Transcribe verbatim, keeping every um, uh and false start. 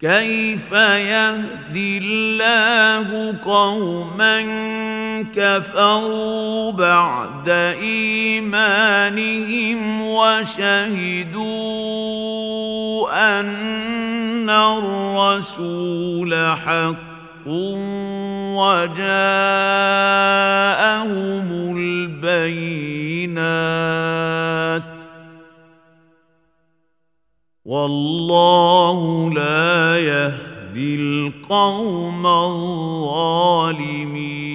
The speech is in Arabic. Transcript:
كيف يهدي الله قوما كفروا بعد إيمانهم وشهدوا أن الرسول حق وجاءهم البينات والله لا يهدي القوم الظالمين.